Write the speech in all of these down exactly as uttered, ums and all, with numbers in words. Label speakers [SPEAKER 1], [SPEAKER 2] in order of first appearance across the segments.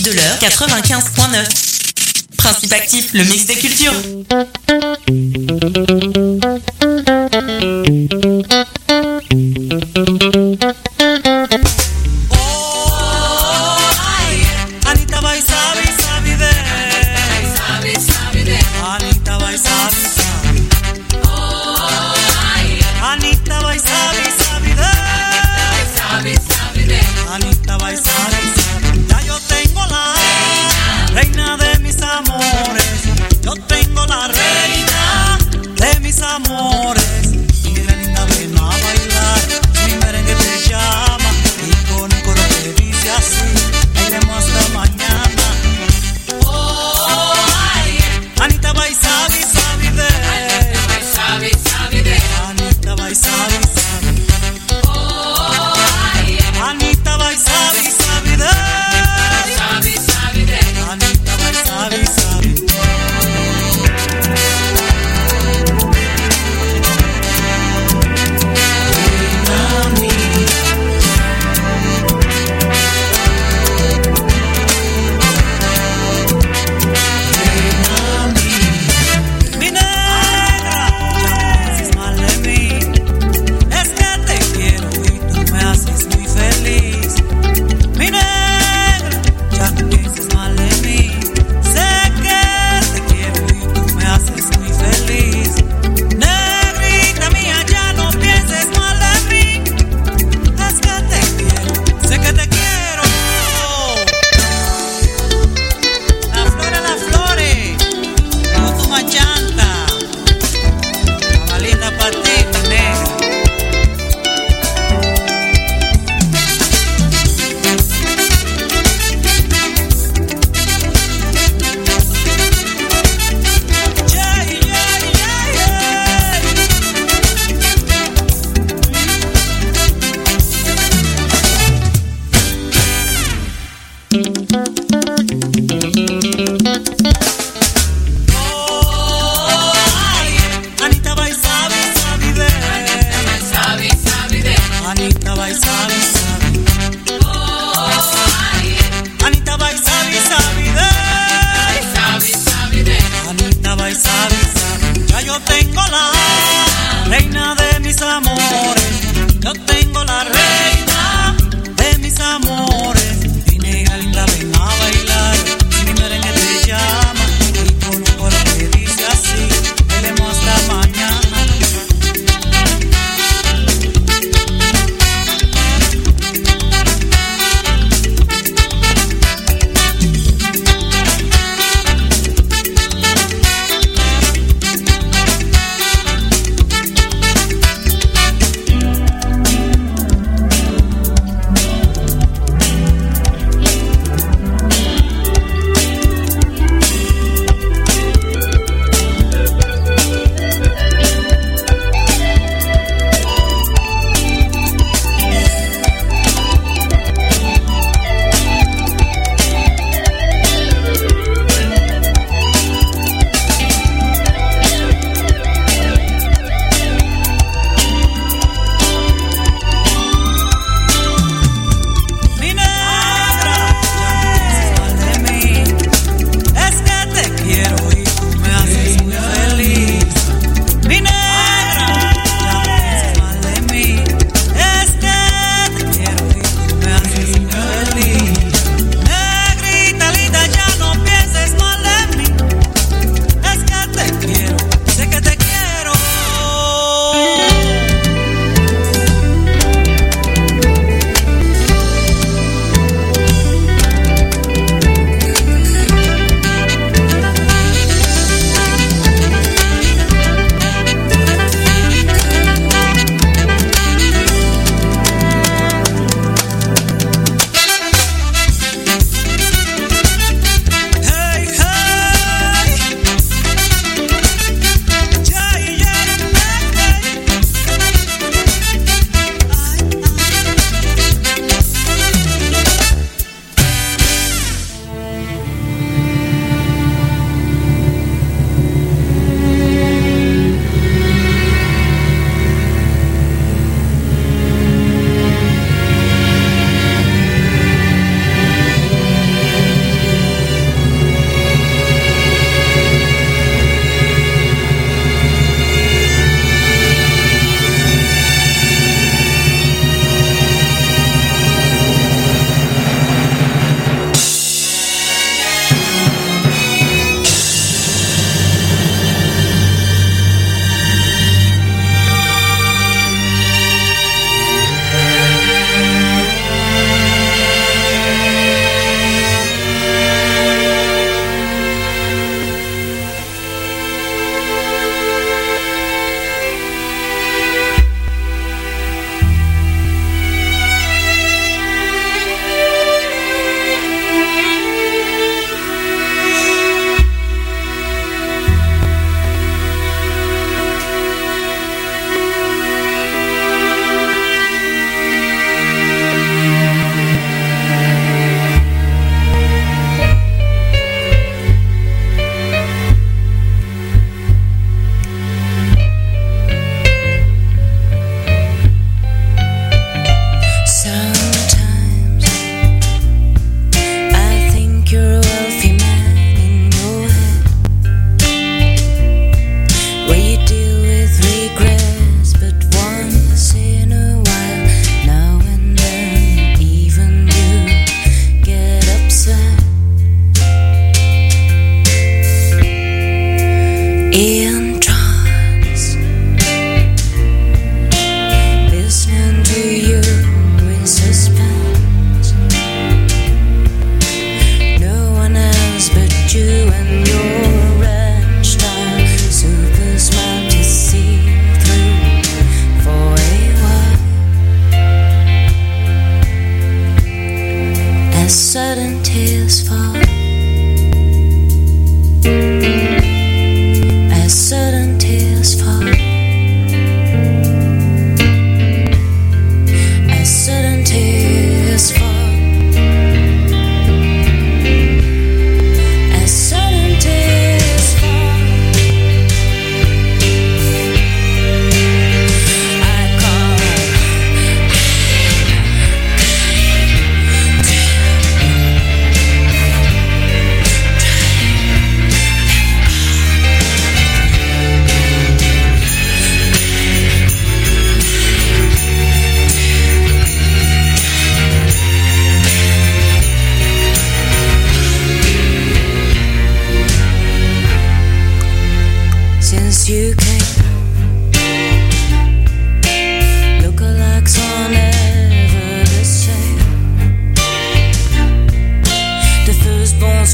[SPEAKER 1] de l'heure, quatre-vingt-quinze point neuf. Principe actif, le mix des cultures.
[SPEAKER 2] Amores, mi negra linda, ven a bailar, mi merengue te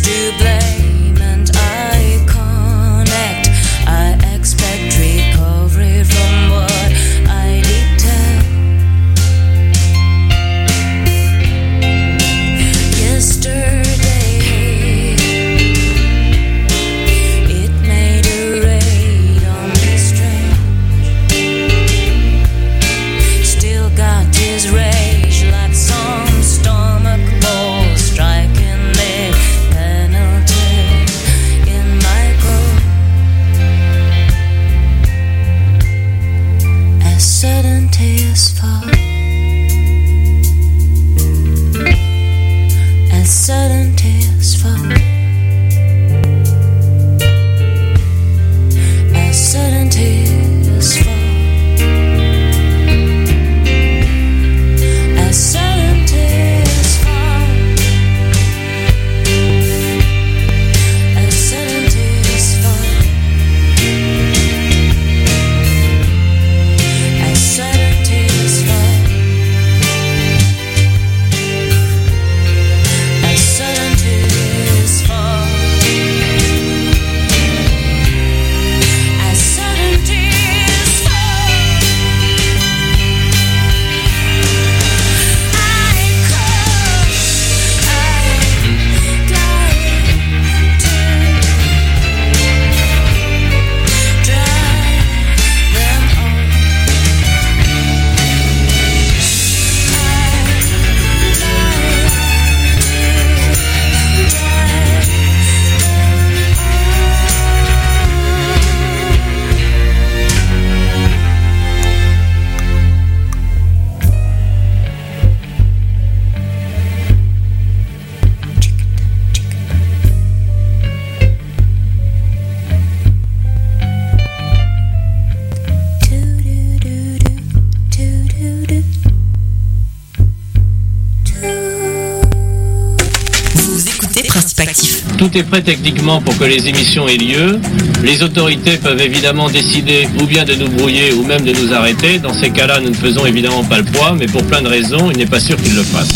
[SPEAKER 2] Tout est prêt techniquement pour que les émissions aient lieu. Les autorités peuvent évidemment décider ou bien de nous brouiller ou même de nous arrêter. Dans ces cas-là, nous ne faisons évidemment pas le poids, mais pour plein de raisons, il n'est pas sûr qu'ils le fassent.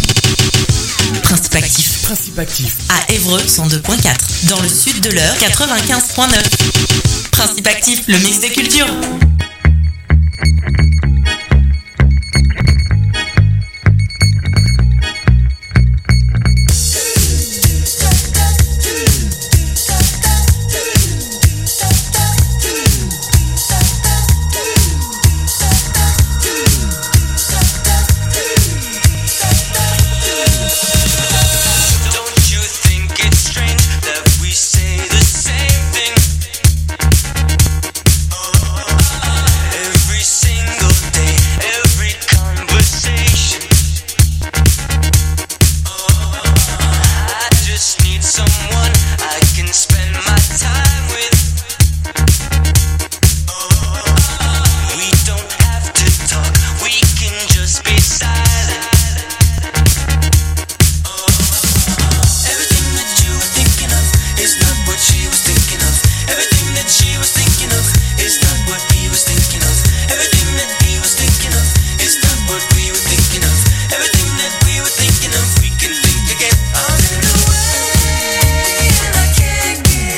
[SPEAKER 1] Principe actif.
[SPEAKER 3] Principe actif.
[SPEAKER 1] À Évreux, cent deux virgule quatre. Dans le sud de l'Eure, quatre-vingt-quinze virgule neuf. Principe actif, le mix des cultures.
[SPEAKER 4] Again, I'm in the way, and I can't get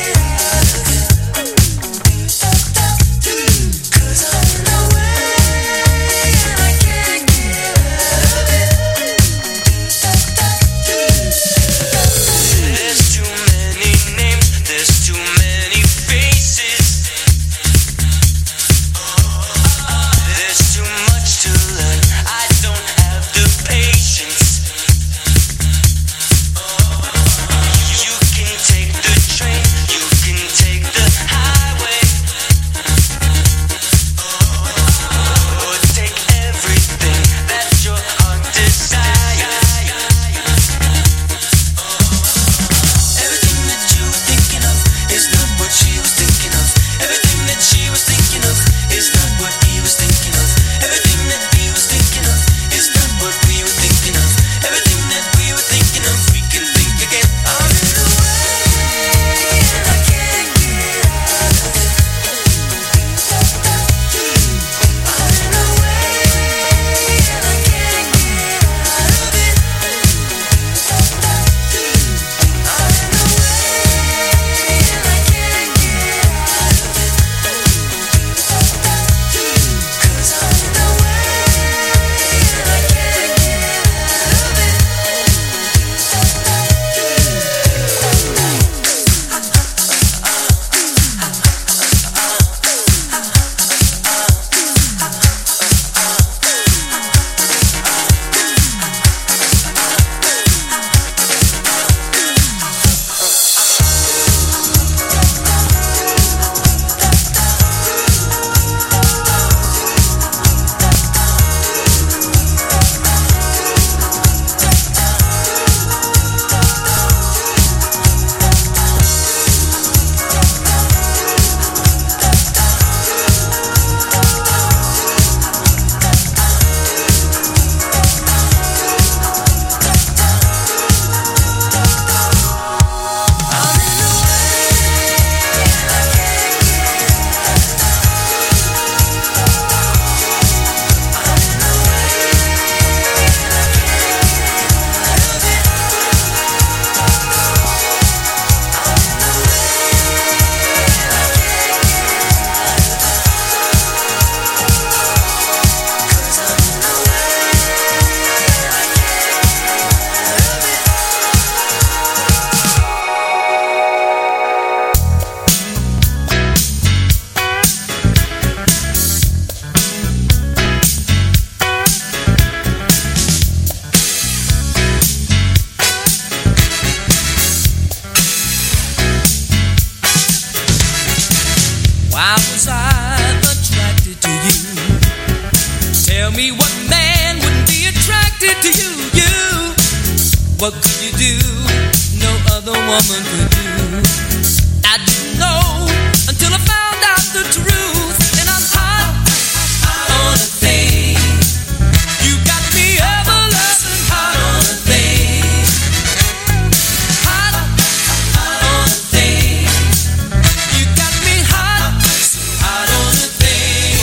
[SPEAKER 3] to you, you. What could you do? No other woman could do. I didn't know until I found out the truth, and I'm hot on a thing. You got me ever loving hot on a thing. Hot on a thing. You got me hot, hot on a thing.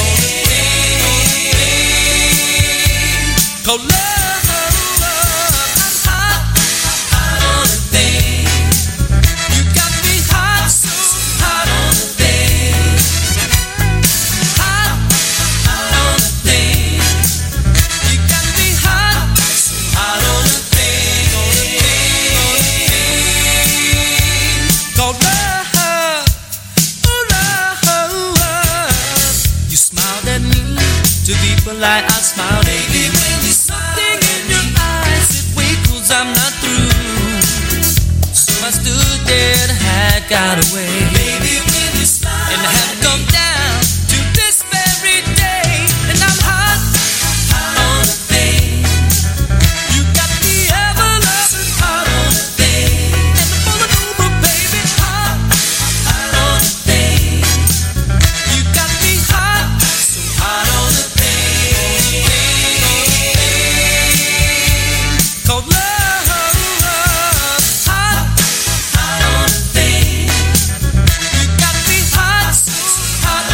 [SPEAKER 3] Cold love. Like I smiled, baby, when you something in your eyes, it wait 'cause I'm not through. So I stood there and had got away, baby, when you smiled, and I have come down to this very day, and I'm hot, hot on a thing. You got me ever loving hot on a thing, and the bullet over, baby, hot, hot on a thing. You got me hot, so hot on a thing. Cold love, hot, hot on a thing. You got me hot, so hot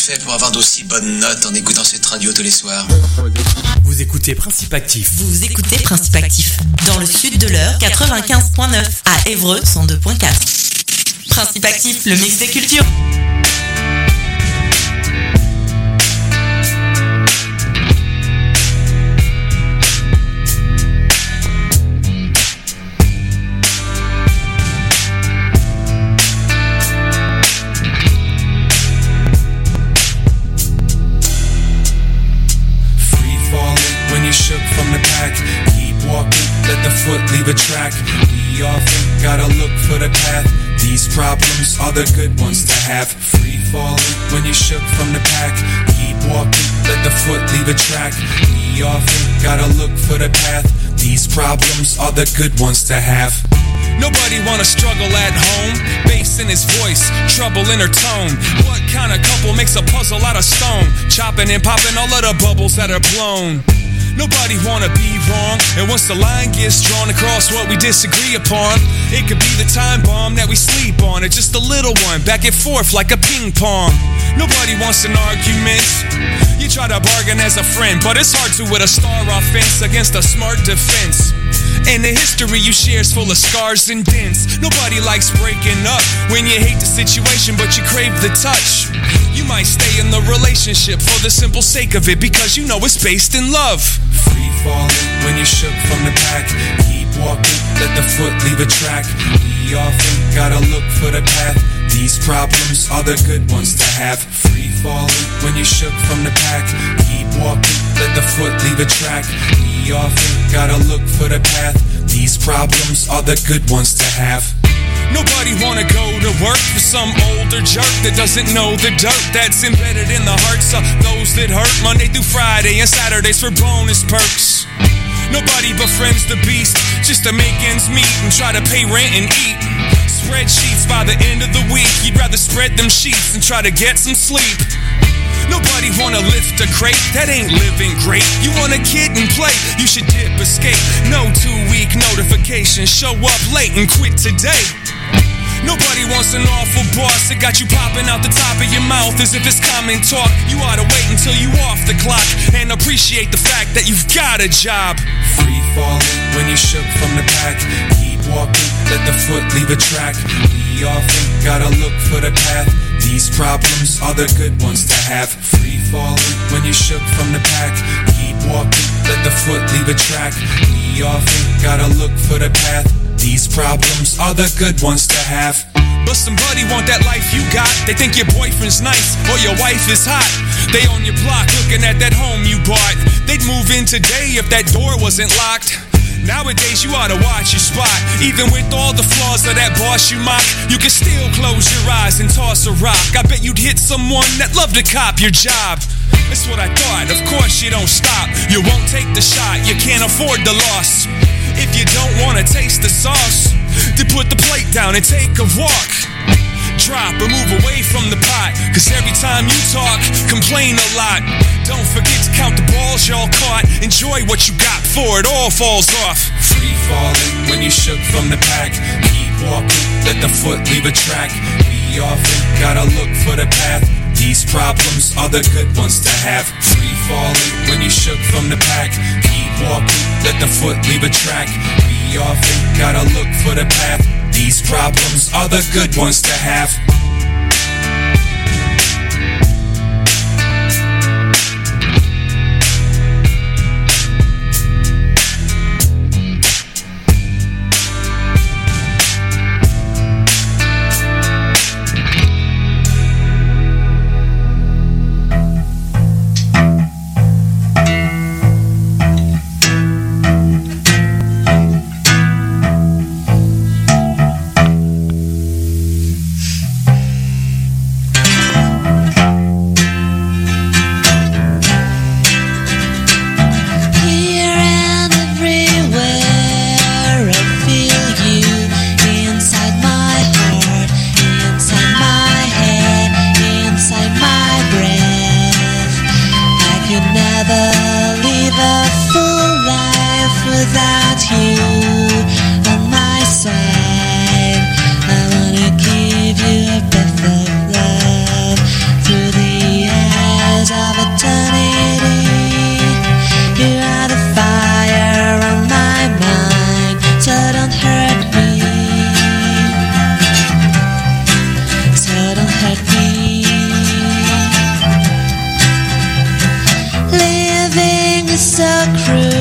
[SPEAKER 4] fait pour avoir d'aussi bonnes notes en écoutant cette radio tous les soirs?
[SPEAKER 5] Vous écoutez Principe Actif.
[SPEAKER 1] Vous écoutez Principe Actif. Dans le sud de l'heure, quatre-vingt-quinze point neuf. À Évreux, cent deux point quatre. Principe Actif, le mix des cultures.
[SPEAKER 6] Shook from the pack, keep walking, let the foot leave a track. We often gotta look for the path. These problems are the good ones to have. Free falling when you're shook from the pack. Keep walking, let the foot leave a track. We often gotta look for the path. These problems are the good ones to have.
[SPEAKER 7] Nobody wanna struggle at home. Bass in his voice, trouble in her tone. What kind of couple makes a puzzle out of stone? Chopping and popping all of the bubbles that are blown. Nobody wanna be wrong, and once the line gets drawn across what we disagree upon, it could be the time bomb that we sleep on, or just a little one, back and forth like a ping pong. Nobody wants an argument. You try to bargain as a friend, but it's hard to with a star offense against a smart defense. And the history you share is full of scars and dents. Nobody likes breaking up when you hate the situation, but you crave the touch. You might stay in the relationship for the simple sake of it, because you know it's based in love.
[SPEAKER 6] Free falling when you're shook from the pack. Keep walking, let the foot leave a track. We often gotta look for the path. These problems are the good ones to have. Free falling when you're shook from the pack. Keep walking, let the foot leave a track. We often gotta look for the path. These problems are the good ones to have.
[SPEAKER 7] Nobody wanna go to work for some older jerk that doesn't know the dirt that's embedded in the hearts of those that hurt. Monday through Friday and Saturdays for bonus perks. Nobody befriends the beast just to make ends meet and try to pay rent and eat. Spreadsheets by the end of the week. You'd rather spread them sheets and try to get some sleep. Nobody wanna lift a crate, that ain't living great. You want a kid and play, you should dip escape. No two-week notification, show up late and quit today. Nobody wants an awful boss that got you popping out the top of your mouth as if it's common talk. You ought to wait until you off the clock and appreciate the fact that you've got a job.
[SPEAKER 6] Free falling when you're shook from the pack. Keep walking, let the foot leave a track. We often gotta look for the path. These problems are the good ones to have. Free falling when you're shook from the pack. Keep walking, let the foot leave a track. We often gotta look for the path. These problems are the good ones to have.
[SPEAKER 7] But somebody want that life you got. They think your boyfriend's nice or your wife is hot. They on your block looking at that home you bought. They'd move in today if that door wasn't locked. Nowadays you ought to watch your spot. Even with all the flaws of that boss you mock, you can still close your eyes and toss a rock. I bet you'd hit someone that loved to cop your job. That's what I thought, of course you don't stop. You won't take the shot, you can't afford the loss. If you don't wanna taste the sauce, then put the plate down and take a walk. Drop or move away from the pot, cause every time you talk, complain a lot. Don't forget to count the balls y'all caught. Enjoy what you got before it all falls off.
[SPEAKER 6] Free falling when you're shook from the pack. Keep walking, let the foot leave a track. We often gotta look for the path. These problems are the good ones to have. Free falling when you're shook from the pack. Keep walking, let the foot leave a track. We often gotta look for the path. These problems are the good ones to have.
[SPEAKER 8] Santa Cruz.